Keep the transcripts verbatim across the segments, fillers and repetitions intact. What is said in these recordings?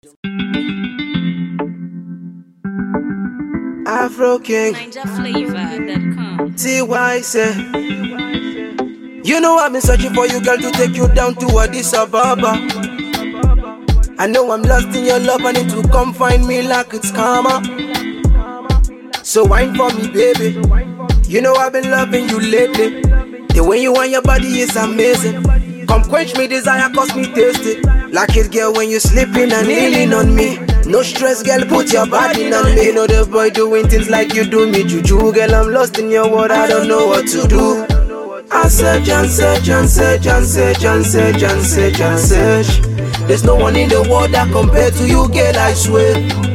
Afro King, Ninja Flavor dot com. T Y say, you know I've been searching for you, girl, to take you down to Addis Ababa. I know I'm lost in your love, I need to come find me like it's karma. So wine for me, baby. You know I've been loving you lately. The way you want your body is amazing. Come quench me desire, cause me tasty. Like it, girl, when you sleeping and kneeling on me. No stress, girl, put your body on me. You know the boy doing things like you do me, juju. Girl, I'm lost in your world, I don't know what to do. I search and search and search and search and search and search and search. There's no one in the world that compared to you, girl, I swear.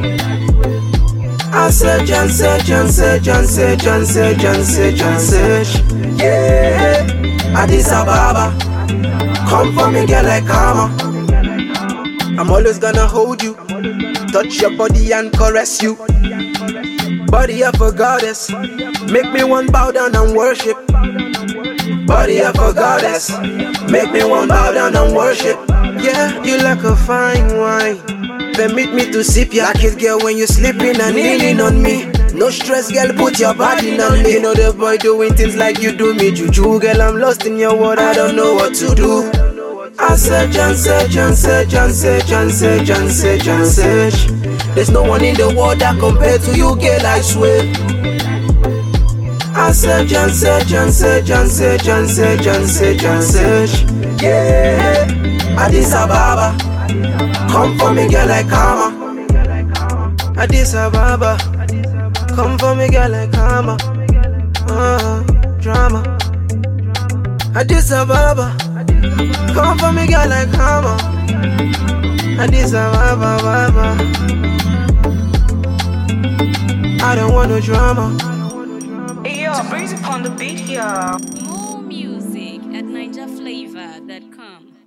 I search and search and search and search and search and search and search. Yeah, Addis Ababa, come for me, girl, like karma. I'm always gonna hold you, touch your body and caress you. Body of a goddess, make me one bow down and worship. Body of a goddess, make me one bow down and worship. Yeah, you like a fine wine. Permit me to sip ya like it, girl, when you sleeping and kneeling on me. No stress, girl, put your body on me. You know the boy doing things like you do me, juju. Girl, I'm lost in your world, I don't know what to do. I search and search and search and search and search and search and search. There's no one in the world that compared to you, girl, I swear. I search and search and search and search and search and search and search. Yeah, Addis Ababa, come for me, girl, like karma. Addis Ababa, come for me, girl, like karma. Uh, drama. Addis Ababa, come for me, girl, like karma. Addis Ababa, Baba. I don't want no drama. Hey yo, breeze upon the beat here. More music at Ninja Flavor dot com.